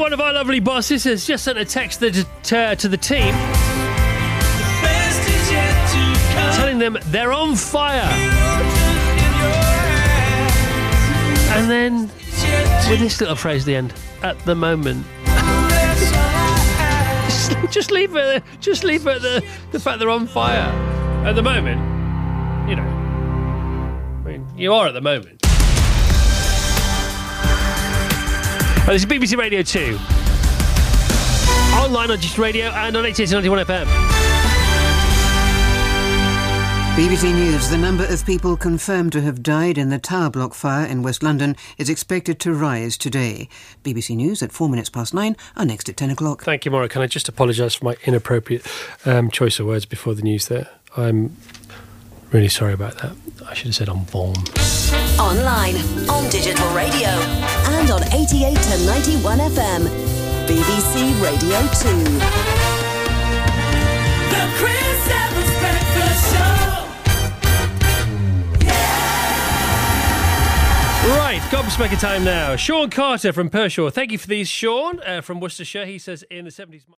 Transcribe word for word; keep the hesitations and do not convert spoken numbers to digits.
one of our lovely bosses has just sent a text to, to, to the team telling them they're on fire. And then with this little phrase at the end, at the moment. Just leave it. Just leave it. The the fact they're on fire at the moment. You know, I mean, you are at the moment. Oh, this is B B C Radio Two, online on Just Radio and on eighty-eight ninety-one F M. B B C News. The number of people confirmed to have died in the tower block fire in West London is expected to rise today. B B C News at four minutes past nine are next at ten o'clock. Thank you, Maura. Can I just apologise for my inappropriate um, choice of words before the news there? I'm really sorry about that. I should have said on form. Online, on digital radio and on eighty-eight to ninety-one F M. B B C Radio two. The Chris Evans Breakfast Show. Right, gobsmacker time now. Sean Carter from Pershore. Thank you for these, Sean, uh, from Worcestershire. He says in the seventies...